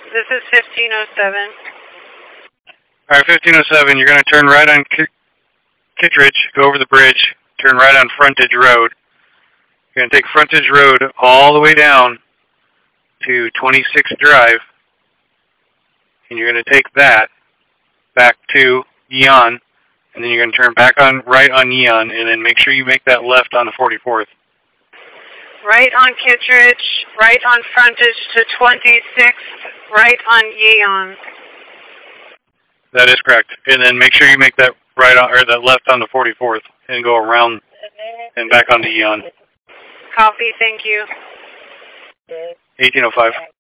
This is 1507. All right, 1507, you're going to turn right on Kittredge, go over the bridge, turn right on Frontage Road. You're going to take Frontage Road all the way down to 26th Drive, and you're going to take that back to Yeon, and then you're going to turn back on right on Yeon, and then make sure you make that left on the 44th. Right on Kittredge, right on Frontage to 26th, right on Yeon. That is correct. And then make sure you make that right on, or that left on the 44th, and go around and back onto Yeon. Copy, thank you. 1805.